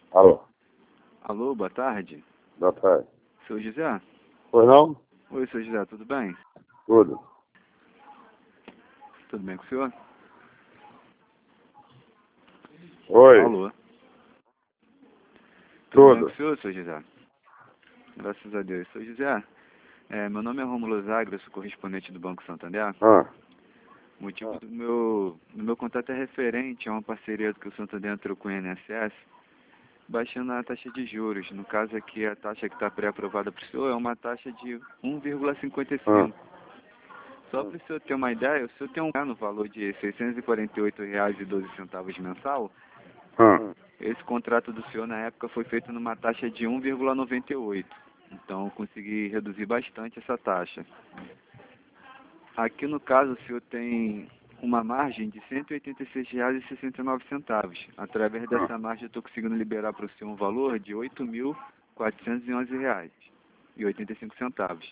Alô, Alô, boa tarde. boa tarde. Seu José? Pois não? Oi, seu José, tudo bem? Tudo. Tudo bem com o senhor? Oi, Alô? Tudo bem com tudo. o senhor, seu José? Graças a Deus. Seu José, meu nome é Rômulo Zagra, eu sou correspondente do Banco Santander. Ah, O motivo do meu contato é referente a uma parceria que o Santander entrou com o INSS, baixando a taxa de juros. No caso aqui, a taxa que está pré-aprovada para o senhor é uma taxa de 1,55. ah. Só para o senhor ter uma ideia, o senhor tem um no valor de R$ 648,12 mensal. Ah. Esse contrato do senhor, na época, foi feito numa taxa de 1,98. Então, eu consegui reduzir bastante essa taxa. Aqui, no caso, o senhor tem uma margem de R$ 186,69. Através dessa margem, eu estou conseguindo liberar para o senhor um valor de R$ 8.411,85.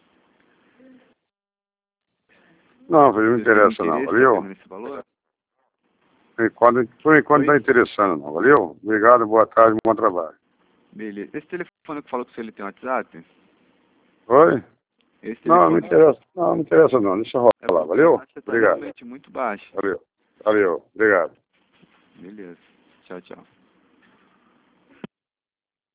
Não, não me Se o senhor tem interessa não, interesse, valeu? dependendo desse valor? Por enquanto não Oi? está interessando não, valeu? Obrigado, boa tarde, bom trabalho. Beleza. Esse telefone que falou que o senhor ele tem WhatsApp? Oi? Esse Não, não me telefone... interessa. Não, não me interessa não, deixa É rolar, porque a valeu? taxa está Obrigado. realmente muito baixa. Valeu. Valeu, obrigado. Beleza. Tchau, tchau.